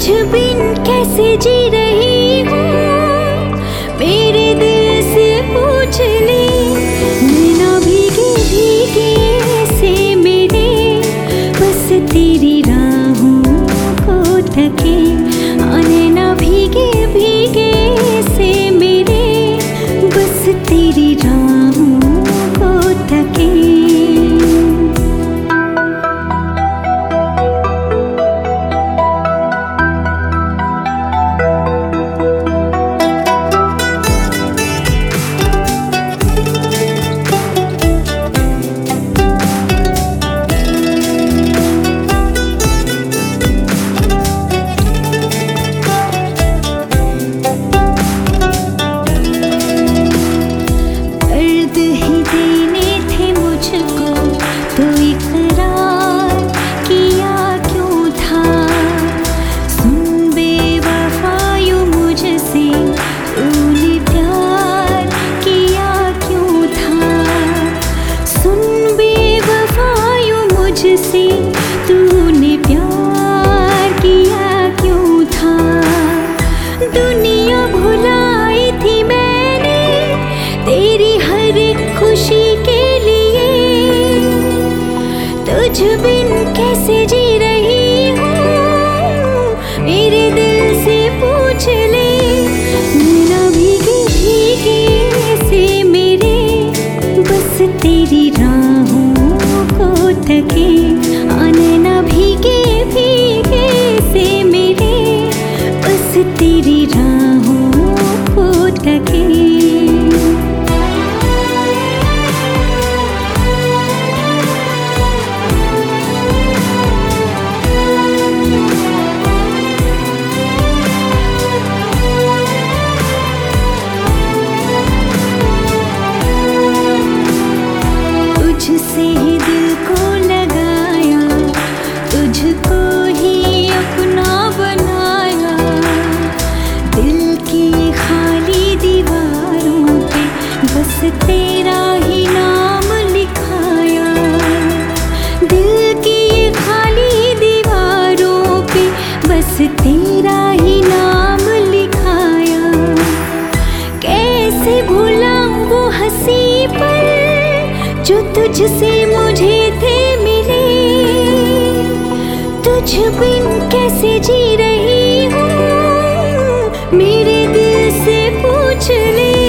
तुझ बिन कैसे जी रही हूँ, मेरे दिल से पूछ ले। नैना भीगे भीगे से मेरे, बस तेरी राहों को तके। नैना भीगे भीगे से मेरे, बस तेरी राहों को तके। तो इकरार किया क्यों था, सुन बेवफा यूं मुझसे तूने प्यार किया क्यों था। सुन बेवफा यूं मुझसे तूने प्यार किया क्यों था। दुनिया भुलाई थी मैंने तेरी हर खुशी के लिए, तुझ बिन कैसे जी रही हूँ, मेरे दिल से पूछ ले। नैना भीगे भीगे से मेरे, बस तेरी राहों को तके। नैना भीगे भीगे से मेरे, बस तेरी राहों को तके। तुझसे ही दिल को लगाया, तुझको ही अपना बनाया। दिल की खाली दीवारों पे बस तेरा ही नाम लिखाया। दिल की खाली दीवारों पे बस तेरा ही नाम लिखाया। कैसे भुलाऊं वो हंसी पल जो तुझसे मुझे थे मिले। तुझ बिन कैसे जी रही हूँ, मेरे दिल से पूछ ले।